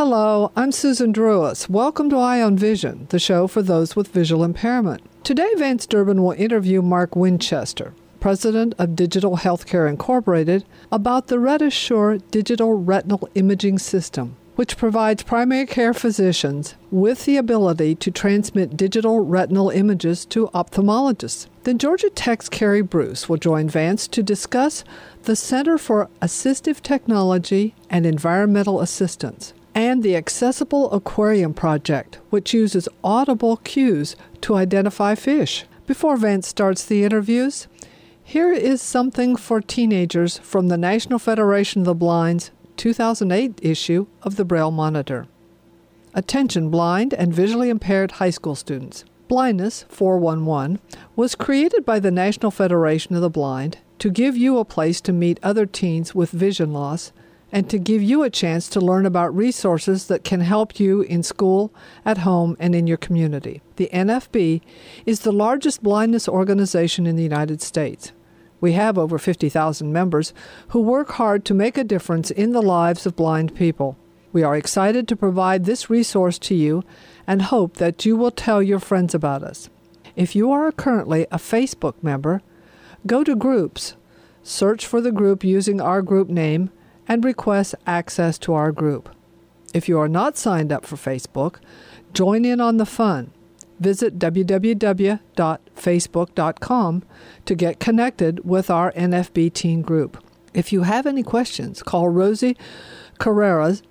Hello, I'm Susan Druas. Welcome to Eye on Vision, the show for those with visual impairment. Today, Vance Durbin will interview Mark Winchester, president of Digital Healthcare Incorporated, about the RedAssure Digital Retinal Imaging System, which provides primary care physicians with the ability to transmit digital retinal images to ophthalmologists. Then Georgia Tech's Carrie Bruce will join Vance to discuss the Center for Assistive Technology and Environmental Assistance and the Accessible Aquarium Project, which uses audible cues to identify fish. Before Vance starts the interviews, here is something for teenagers from the National Federation of the Blind's 2008 issue of the Braille Monitor. Attention blind and visually impaired high school students. Blindness 411 was created by the National Federation of the Blind to give you a place to meet other teens with vision loss and to give you a chance to learn about resources that can help you in school, at home, and in your community. The NFB is the largest blindness organization in the United States. We have over 50,000 members who work hard to make a difference in the lives of blind people. We are excited to provide this resource to you and hope that you will tell your friends about us. If you are currently a Facebook member, go to Groups, search for the group using our group name, and request access to our group. If you are not signed up for Facebook, join in on the fun. Visit www.facebook.com to get connected with our NFB teen group. If you have any questions, call Rosie Carranza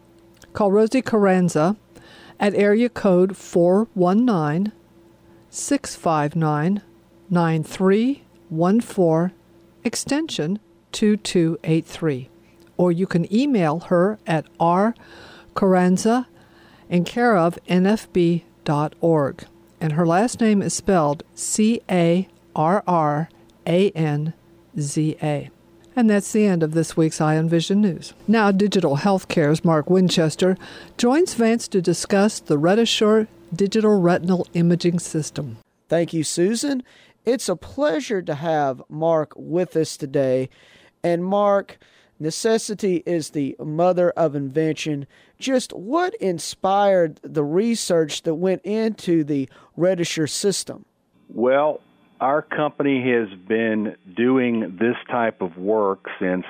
at area code 419-659-9314, extension 2283. Or you can email her at rcarranza@nfb.org. And her last name is spelled Carranza. And that's the end of this week's Eye on Vision News. Now, Digital Healthcare's Mark Winchester joins Vance to discuss the RedAssure Digital Retinal Imaging System. Thank you, Susan. It's a pleasure to have Mark with us today. And Mark, necessity is the mother of invention. Just what inspired the research that went into the RedAssure system? Well, our company has been doing this type of work since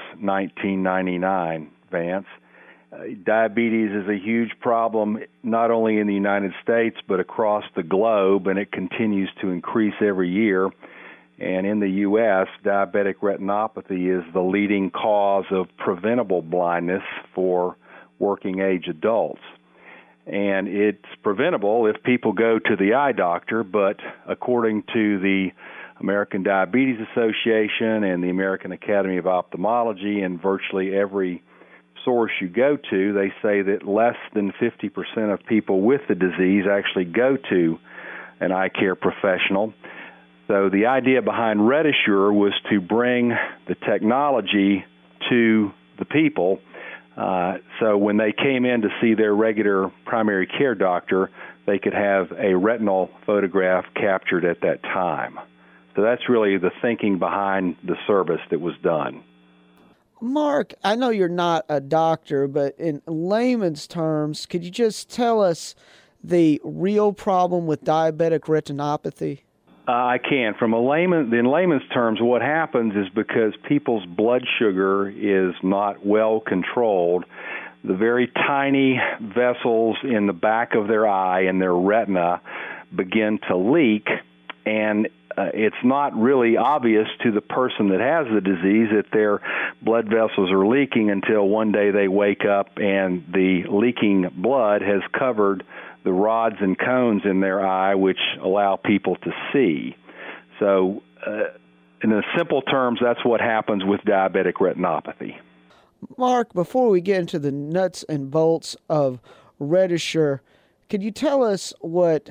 1999, Vance. Diabetes is a huge problem not only in the United States but across the globe, and it continues to increase every year. And in the U.S., diabetic retinopathy is the leading cause of preventable blindness for working-age adults. And it's preventable if people go to the eye doctor, but according to the American Diabetes Association and the American Academy of Ophthalmology and virtually every source you go to, they say that less than 50% of people with the disease actually go to an eye care professional. So the idea behind RedAssure was to bring the technology to the people. So when they came in to see their regular primary care doctor, they could have a retinal photograph captured at that time. So that's really the thinking behind the service that was done. Mark, I know you're not a doctor, but in layman's terms, could you just tell us the real problem with diabetic retinopathy? I can. In layman's terms, what happens is because people's blood sugar is not well controlled, the very tiny vessels in the back of their eye and their retina begin to leak, and it's not really obvious to the person that has the disease that their blood vessels are leaking until one day they wake up and the leaking blood has covered the rods and cones in their eye, which allow people to see. So, in the simple terms, that's what happens with diabetic retinopathy. Mark, before we get into the nuts and bolts of RedAssure, could you tell us what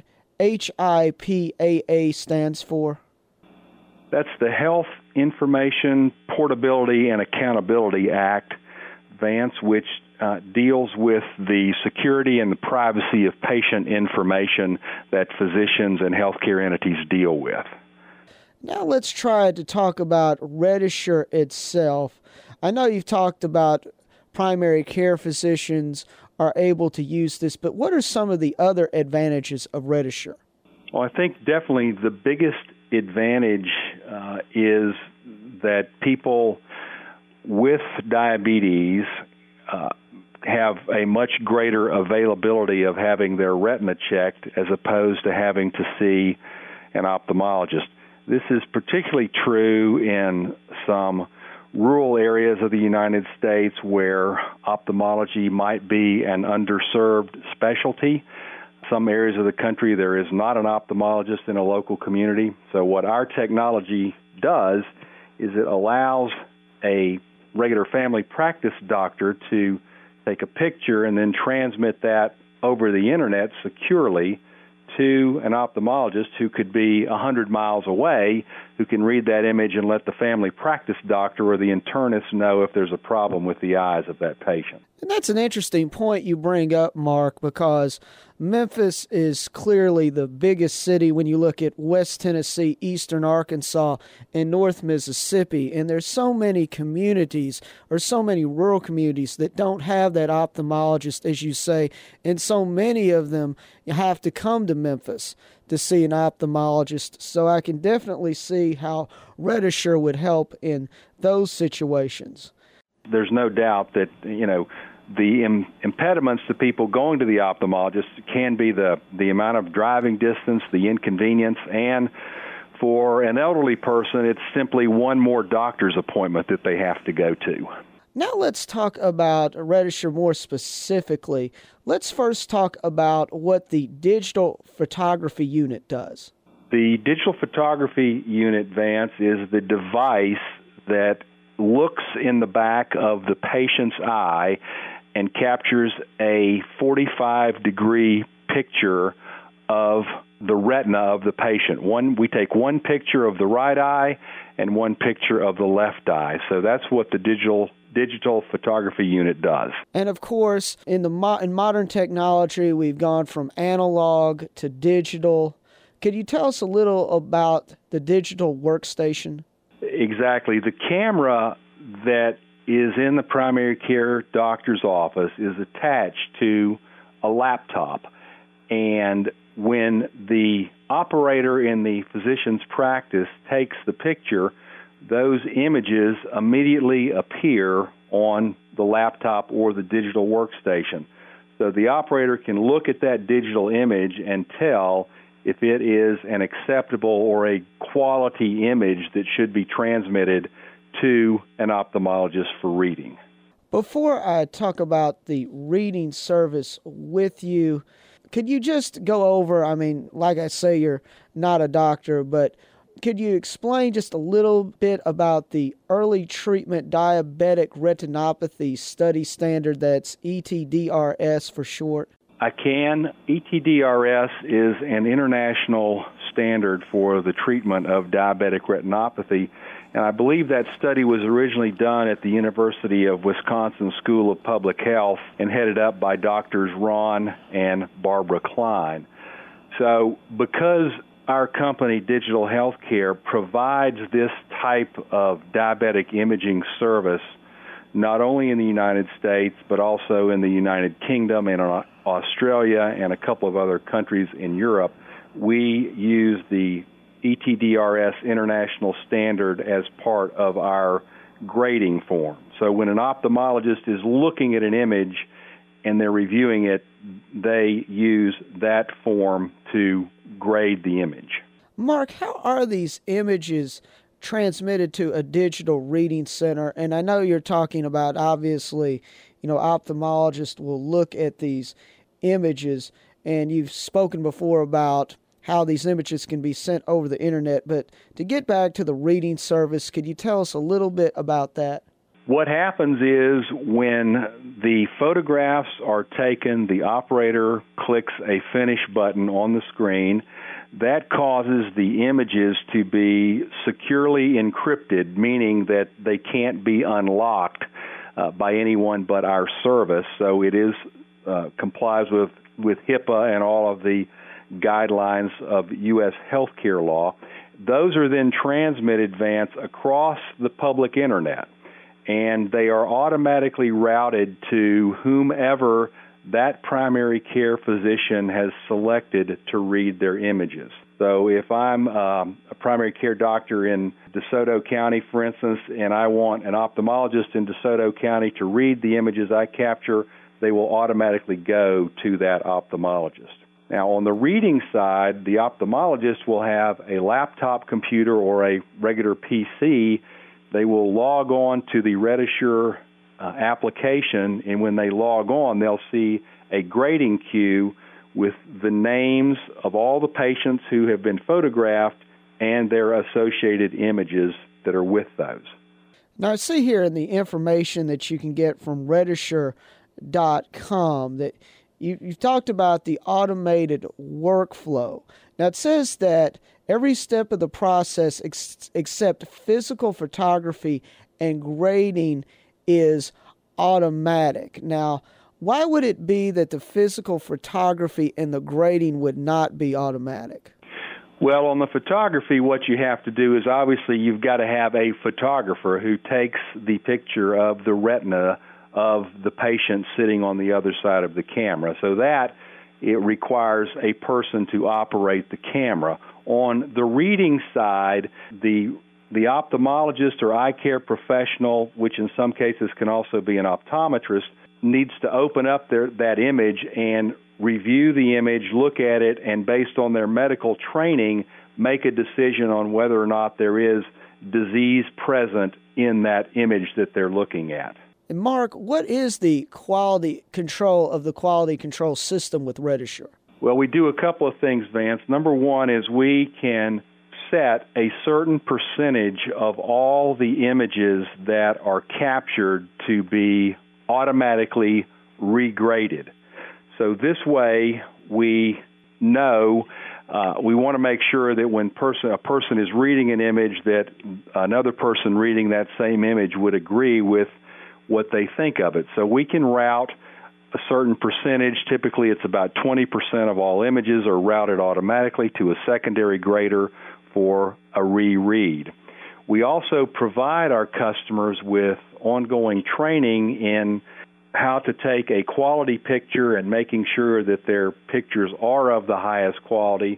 HIPAA stands for? That's the Health Information Portability and Accountability Act, Vance, which deals with the security and the privacy of patient information that physicians and healthcare entities deal with. Now let's try to talk about RedAssure itself. I know you've talked about primary care physicians are able to use this, but what are some of the other advantages of RediSure? Well, I think definitely the biggest advantage is that people with diabetes have a much greater availability of having their retina checked as opposed to having to see an ophthalmologist. This is particularly true in some rural areas of the United States where ophthalmology might be an underserved specialty. Some areas of the country there is not an ophthalmologist in a local community. So what our technology does is it allows a regular family practice doctor to take a picture and then transmit that over the internet securely to an ophthalmologist who could be 100 miles away, who can read that image and let the family practice doctor or the internist know if there's a problem with the eyes of that patient. And that's an interesting point you bring up, Mark, because Memphis is clearly the biggest city when you look at West Tennessee, Eastern Arkansas, and North Mississippi. And there's so many communities or so many rural communities that don't have that ophthalmologist, as you say, and so many of them have to come to Memphis to see an ophthalmologist. So I can definitely see how RediSure would help in those situations. There's no doubt that, the impediments to people going to the ophthalmologist can be the amount of driving distance, the inconvenience, and for an elderly person, it's simply one more doctor's appointment that they have to go to. Now let's talk about RediSure more specifically. Let's first talk about what the digital photography unit does. The digital photography unit, Vance, is the device that looks in the back of the patient's eye and captures a 45-degree picture of the retina of the patient. We take one picture of the right eye and one picture of the left eye. So that's what the digital photography unit does. And of course, in modern technology, we've gone from analog to digital. Could you tell us a little about the digital workstation? Exactly. The camera that is in the primary care doctor's office is attached to a laptop. And when the operator in the physician's practice takes the picture, those images immediately appear on the laptop or the digital workstation. So the operator can look at that digital image and tell if it is an acceptable or a quality image that should be transmitted to an ophthalmologist for reading. Before I talk about the reading service with you, could you just go over, like I say, you're not a doctor, but could you explain just a little bit about the early treatment diabetic retinopathy study standard, that's ETDRS for short? I can. ETDRS is an international standard for the treatment of diabetic retinopathy, and I believe that study was originally done at the University of Wisconsin School of Public Health and headed up by Drs. Ron and Barbara Klein. So because our company, Digital Healthcare, provides this type of diabetic imaging service not only in the United States, but also in the United Kingdom and Australia and a couple of other countries in Europe, we use the ETDRS International Standard as part of our grading form. So when an ophthalmologist is looking at an image and they're reviewing it, they use that form to grade the image. Mark, how are these images transmitted to a digital reading center? And I know you're talking about, obviously, ophthalmologists will look at these images, and you've spoken before about how these images can be sent over the internet. But to get back to the reading service, could you tell us a little bit about that? What happens is when the photographs are taken, the operator clicks a finish button on the screen. That causes the images to be securely encrypted, meaning that they can't be unlocked by anyone but our service. So it is complies with HIPAA and all of the guidelines of U.S. healthcare law. Those are then transmitted, Vance, across the public internet, and they are automatically routed to whomever that primary care physician has selected to read their images. So if I'm a primary care doctor in DeSoto County, for instance, and I want an ophthalmologist in DeSoto County to read the images I capture, they will automatically go to that ophthalmologist. Now, on the reading side, the ophthalmologist will have a laptop computer or a regular PC. They will log on to the RediSure application, and when they log on, they'll see a grading queue with the names of all the patients who have been photographed and their associated images that are with those. Now, I see here in the information that you can get from RediSure.com that you've talked about the automated workflow. Now, it says that every step of the process except physical photography and grading is automatic. Now, why would it be that the physical photography and the grading would not be automatic? Well, on the photography, what you have to do is obviously you've got to have a photographer who takes the picture of the retina of the patient sitting on the other side of the camera. So that it requires a person to operate the camera. On the reading side, the ophthalmologist or eye care professional, which in some cases can also be an optometrist, needs to open up that image and review the image, look at it, and based on their medical training, make a decision on whether or not there is disease present in that image that they're looking at. And Mark, what is the quality control of the quality control system with RediSure? Well, we do a couple of things, Vance. Number one is we can set a certain percentage of all the images that are captured to be automatically regraded. So this way we know we want to make sure that when a person is reading an image that another person reading that same image would agree with what they think of it. So we can route a certain percentage. Typically it's about 20% of all images are routed automatically to a secondary grader for a reread. We also provide our customers with ongoing training in how to take a quality picture and making sure that their pictures are of the highest quality.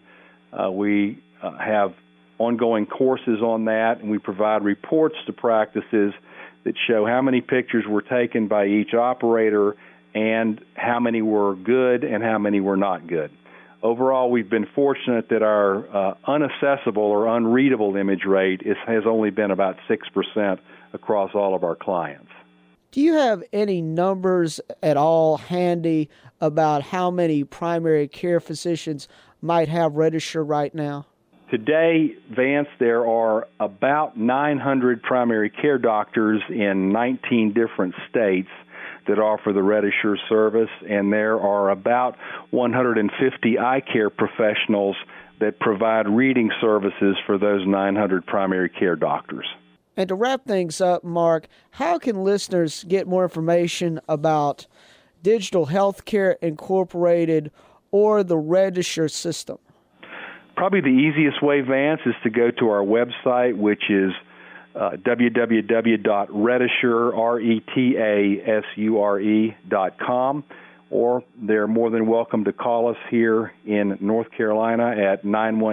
We have ongoing courses on that, and we provide reports to practices that show how many pictures were taken by each operator and how many were good and how many were not good. Overall, we've been fortunate that our unaccessible or unreadable image rate has only been about 6% across all of our clients. Do you have any numbers at all handy about how many primary care physicians might have RediSure right now? Today, Vance, there are about 900 primary care doctors in 19 different states that offer the RediSure service, and there are about 150 eye care professionals that provide reading services for those 900 primary care doctors. And to wrap things up, Mark, how can listeners get more information about Digital Healthcare Incorporated or the RediSure system? Probably the easiest way, Vance, is to go to our website, which is www.redisure.com, or they're more than welcome to call us here in North Carolina at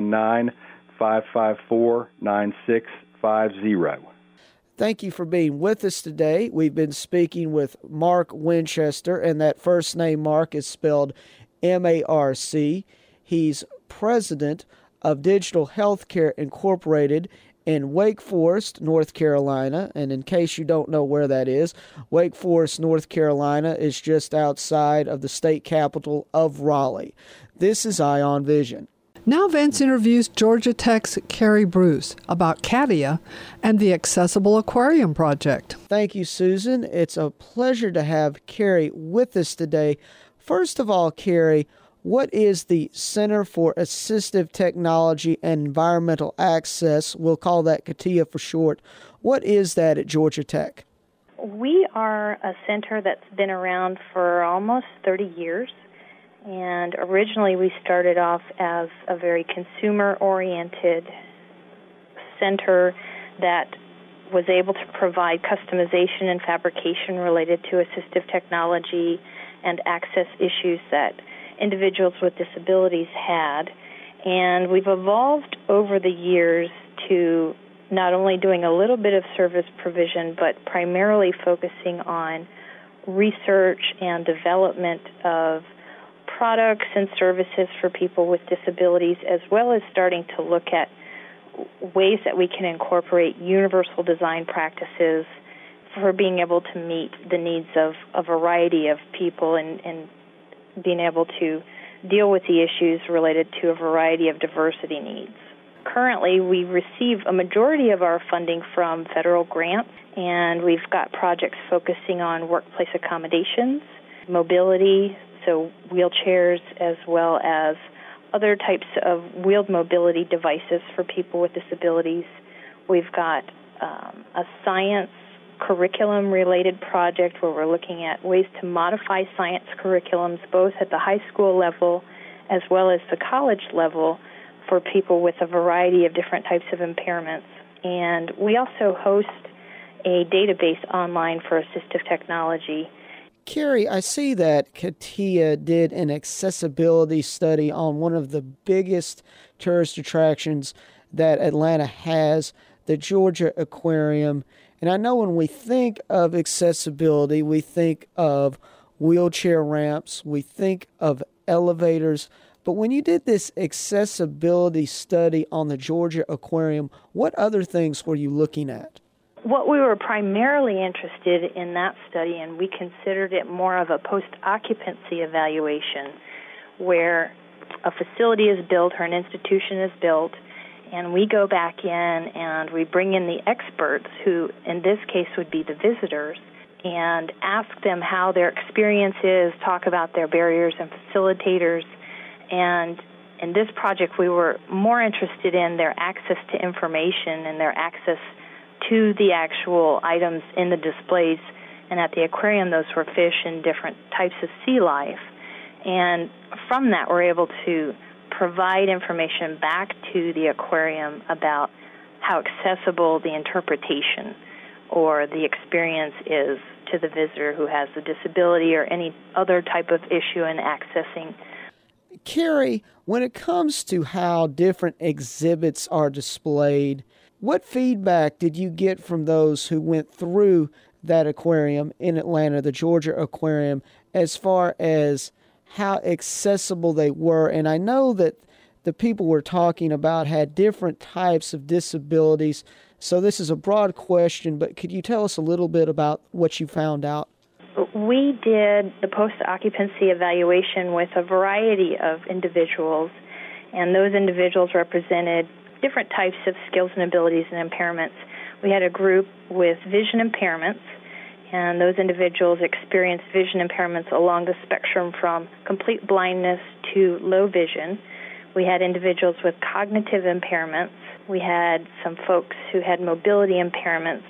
919-554-9650. Thank you for being with us today. We've been speaking with Mark Winchester, and that first name, Mark, is spelled M-A-R-C. He's president of Digital Healthcare Incorporated in Wake Forest, North Carolina. And in case you don't know where that is, Wake Forest, North Carolina is just outside of the state capital of Raleigh. This is Eye on Vision. Now Vance interviews Georgia Tech's Carrie Bruce about CATIA and the Accessible Aquarium Project. Thank you, Susan. It's a pleasure to have Carrie with us today. First of all, Carrie, what is the Center for Assistive Technology and Environmental Access? We'll call that CATIA for short. What is that at Georgia Tech? We are a center that's been around for almost 30 years. And originally we started off as a very consumer-oriented center that was able to provide customization and fabrication related to assistive technology and access issues that individuals with disabilities had. And we've evolved over the years to not only doing a little bit of service provision, but primarily focusing on research and development of products and services for people with disabilities, as well as starting to look at ways that we can incorporate universal design practices for being able to meet the needs of a variety of people and being able to deal with the issues related to a variety of diversity needs. Currently, we receive a majority of our funding from federal grants, and we've got projects focusing on workplace accommodations, mobility, so wheelchairs, as well as other types of wheeled mobility devices for people with disabilities. We've got a science curriculum-related project where we're looking at ways to modify science curriculums both at the high school level as well as the college level for people with a variety of different types of impairments. And we also host a database online for assistive technology. Carrie, I see that CATIA did an accessibility study on one of the biggest tourist attractions that Atlanta has, the Georgia Aquarium. And I know when we think of accessibility, we think of wheelchair ramps, we think of elevators. But when you did this accessibility study on the Georgia Aquarium, what other things were you looking at? What we were primarily interested in that study, and we considered it more of a post-occupancy evaluation, where a facility is built or an institution is built, and we go back in and we bring in the experts, who in this case would be the visitors, and ask them how their experience is, talk about their barriers and facilitators. And in this project, we were more interested in their access to information and their access to the actual items in the displays. And at the aquarium, those were fish and different types of sea life. And from that, we're able to provide information back to the aquarium about how accessible the interpretation or the experience is to the visitor who has a disability or any other type of issue in accessing. Carrie, when it comes to how different exhibits are displayed, what feedback did you get from those who went through that aquarium in Atlanta, the Georgia Aquarium, as far as how accessible they were? And I know that the people we're talking about had different types of disabilities, so this is a broad question, but could you tell us a little bit about what you found out? We did the post-occupancy evaluation with a variety of individuals, and those individuals represented different types of skills and abilities and impairments. We had a group with vision impairments, and those individuals experienced vision impairments along the spectrum from complete blindness to low vision. We had individuals with cognitive impairments. We had some folks who had mobility impairments,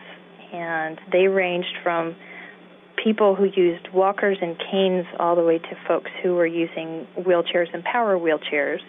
and they ranged from people who used walkers and canes all the way to folks who were using wheelchairs and power wheelchairs.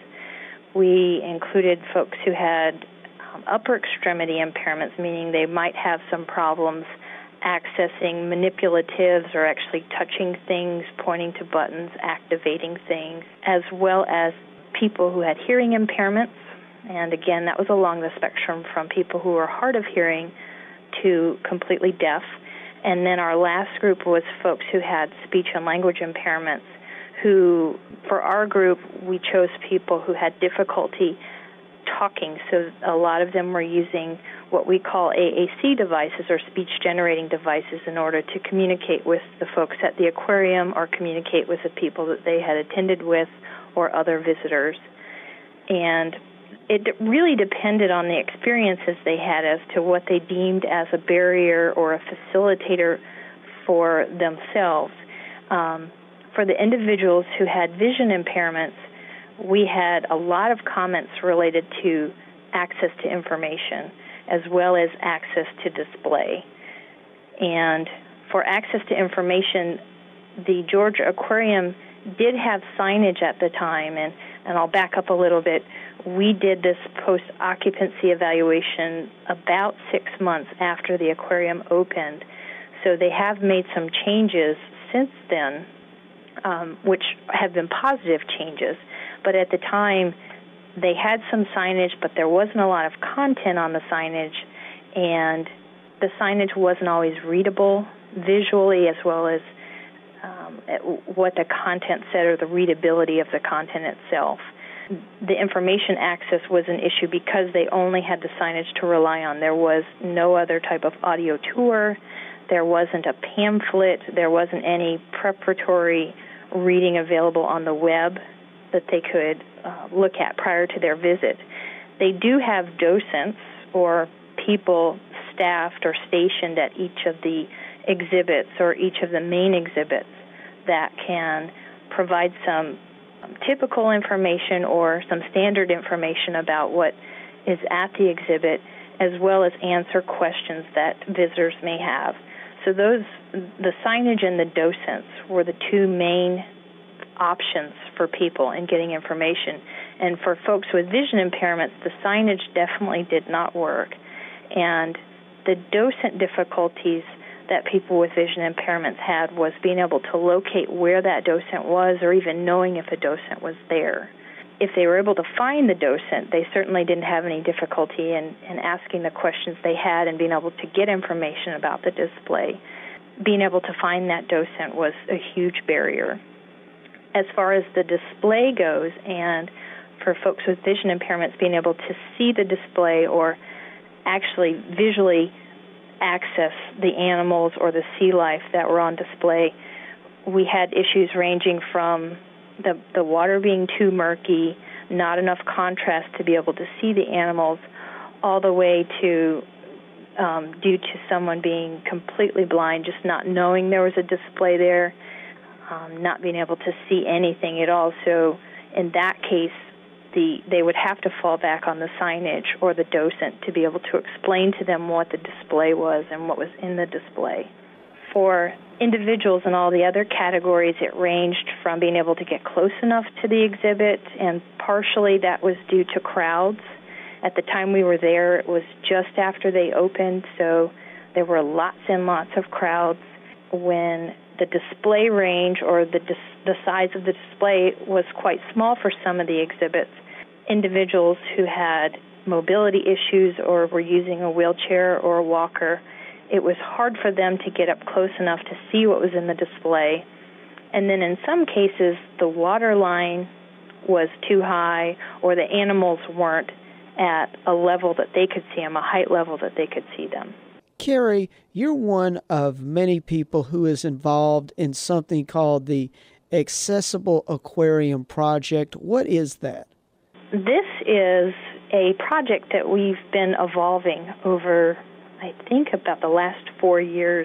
We included folks who had upper extremity impairments, meaning they might have some problems accessing manipulatives or actually touching things, pointing to buttons, activating things, as well as people who had hearing impairments. And again, that was along the spectrum from people who were hard of hearing to completely deaf. And then our last group was folks who had speech and language impairments, who, for our group, we chose people who had difficulty talking. So a lot of them were using what we call AAC devices, or speech-generating devices, in order to communicate with the folks at the aquarium or communicate with the people that they had attended with or other visitors. And it really depended on the experiences they had as to what they deemed as a barrier or a facilitator for themselves. For the individuals who had vision impairments, we had a lot of comments related to access to information as well as access to display. And for access to information, the Georgia Aquarium did have signage at the time, and I'll back up a little bit. We did this post-occupancy evaluation about 6 months after the aquarium opened, so they have made some changes since then which have been positive changes. But at the time, they had some signage, but there wasn't a lot of content on the signage, and the signage wasn't always readable visually as well as what the content said or the readability of the content itself. The information access was an issue because they only had the signage to rely on. There was no other type of audio tour. There wasn't a pamphlet. There wasn't any preparatory reading available on the web that they could look at prior to their visit. They do have docents or people staffed or stationed at each of the exhibits or each of the main exhibits that can provide some typical information or some standard information about what is at the exhibit, as well as answer questions that visitors may have. So the signage and the docents were the two main options for people in getting information. And for folks with vision impairments, the signage definitely did not work. And the docent difficulties that people with vision impairments had was being able to locate where that docent was or even knowing if a docent was there. If they were able to find the docent, they certainly didn't have any difficulty in asking the questions they had and being able to get information about the display. Being able to find that docent was a huge barrier. As far as the display goes, and for folks with vision impairments being able to see the display or actually visually access the animals or the sea life that were on display, we had issues ranging from the water being too murky, not enough contrast to be able to see the animals, all the way to due to someone being completely blind, just not knowing there was a display there, not being able to see anything at all. So in that case, they would have to fall back on the signage or the docent to be able to explain to them what the display was and what was in the display. For individuals in all the other categories, it ranged from being able to get close enough to the exhibit, and partially that was due to crowds. At the time we were there, it was just after they opened, so there were lots and lots of crowds. When the display range or the size of the display was quite small for some of the exhibits, individuals who had mobility issues or were using a wheelchair or a walker, it was hard for them to get up close enough to see what was in the display. And then in some cases, the water line was too high or the animals weren't at a level that they could see them, a height level that they could see them. Carrie, you're one of many people who is involved in something called the Accessible Aquarium Project. What is that? This is a project that we've been evolving over, I think, about the last 4 years.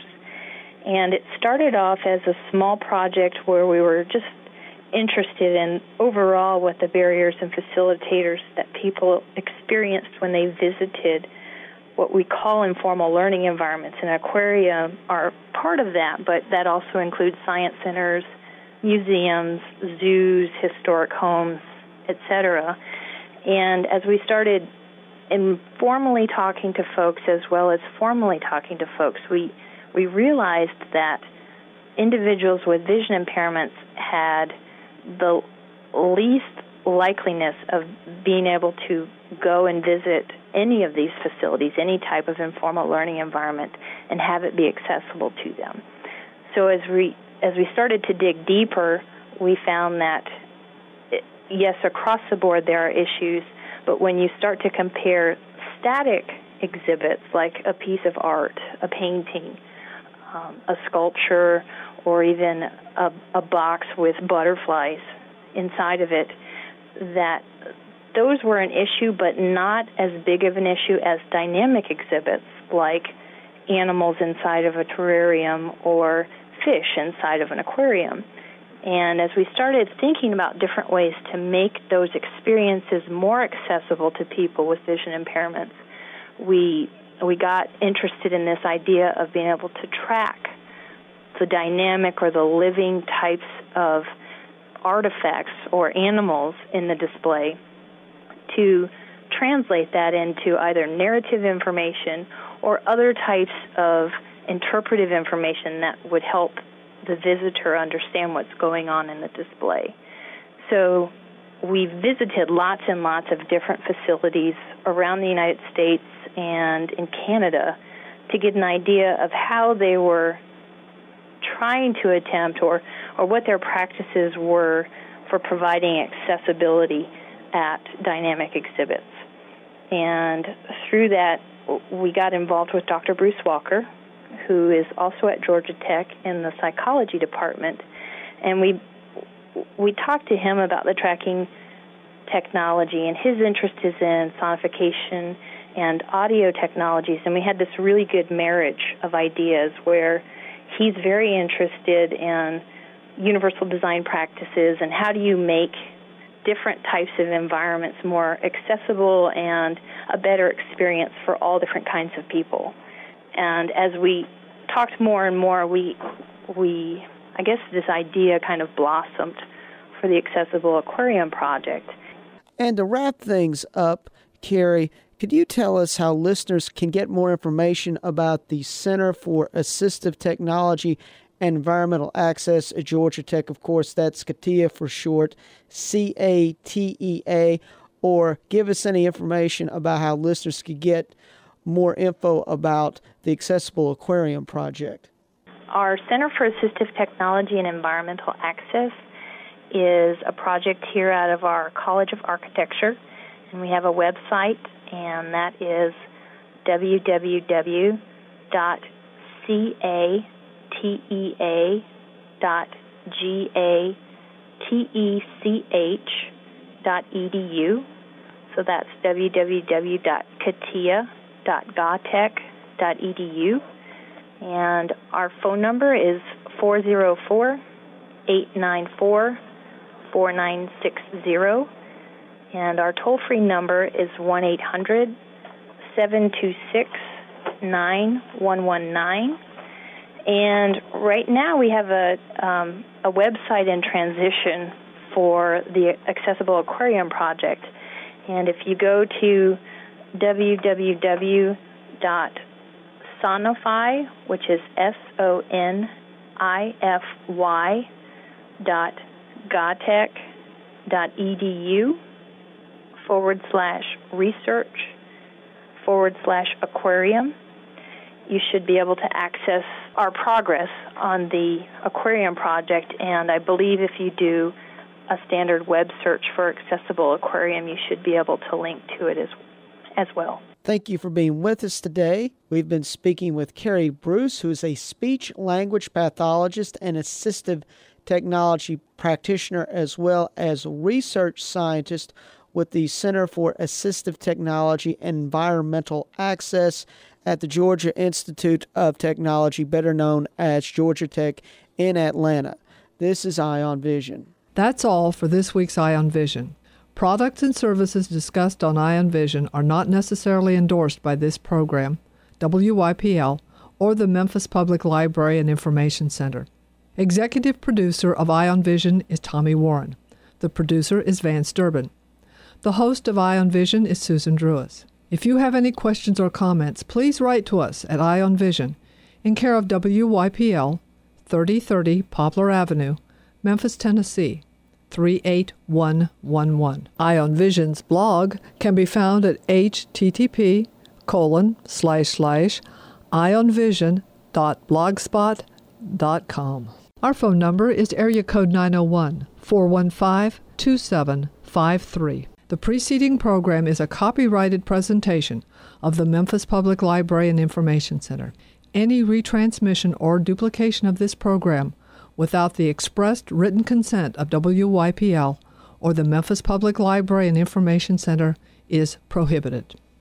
And it started off as a small project where we were just interested in overall what the barriers and facilitators that people experienced when they visited what we call informal learning environments. And aquaria are part of that, but that also includes science centers, museums, zoos, historic homes, etc. And as we started informally talking to folks as well as formally talking to folks, we realized that individuals with vision impairments had the least likeliness of being able to go and visit any of these facilities, any type of informal learning environment, and have it be accessible to them. So as we started to dig deeper, we found that, yes, across the board there are issues, but when you start to compare static exhibits like a piece of art, a painting, a sculpture, or even a box with butterflies inside of it, that those were an issue, but not as big of an issue as dynamic exhibits like animals inside of a terrarium or fish inside of an aquarium. And as we started thinking about different ways to make those experiences more accessible to people with vision impairments, we got interested in this idea of being able to track the dynamic or the living types of artifacts or animals in the display, to translate that into either narrative information or other types of interpretive information that would help the visitor understand what's going on in the display. So we visited lots and lots of different facilities around the United States and in Canada to get an idea of how they were trying to attempt or what their practices were for providing accessibility at dynamic exhibits. And through that, we got involved with Dr. Bruce Walker, who is also at Georgia Tech in the psychology department. And we talked to him about the tracking technology, and his interest is in sonification and audio technologies. And we had this really good marriage of ideas where he's very interested in universal design practices and how do you make different types of environments more accessible and a better experience for all different kinds of people. And as we talked more and more, I guess this idea kind of blossomed for the Accessible Aquarium Project. And to wrap things up, Carrie, could you tell us how listeners can get more information about the Center for Assistive Technology and Environmental Access at Georgia Tech? Of course, that's CATEA for short, CATEA, or give us any information about how listeners could get more info about the Accessible Aquarium Project. Our Center for Assistive Technology and Environmental Access is a project here out of our College of Architecture, and we have a website, and that is www.catetech.edu. So that's www.catea.gatech.edu. And our phone number is 404-894-4960. And our toll-free number is 1-800-726-9119. And right now we have a website in transition for the Accessible Aquarium Project. And if you go to www.sonify, which is sonify.gatech.edu/research/aquarium, you should be able to access our progress on the aquarium project. And I believe if you do a standard web search for Accessible Aquarium, you should be able to link to it as well. Thank you for being with us today. We've been speaking with Carrie Bruce, who is a speech-language pathologist and assistive technology practitioner, as well as research scientist with the Center for Assistive Technology and Environmental Access at the Georgia Institute of Technology, better known as Georgia Tech in Atlanta. This is Eye on Vision. That's all for this week's Eye on Vision. Products and services discussed on Eye on Vision are not necessarily endorsed by this program, WYPL, or the Memphis Public Library and Information Center. Executive producer of Eye on Vision is Tommy Warren. The producer is Vance Durbin. The host of Eye on Vision is Susan Drewis. If you have any questions or comments, please write to us at Eye on Vision, in care of WYPL, 3030 Poplar Avenue, Memphis, Tennessee, 38111. Eye on Vision's blog can be found at http://eyeonvision.blogspot.com. Our phone number is area code 901-415-2753. The preceding program is a copyrighted presentation of the Memphis Public Library and Information Center. Any retransmission or duplication of this program without the expressed written consent of WYPL or the Memphis Public Library and Information Center is prohibited.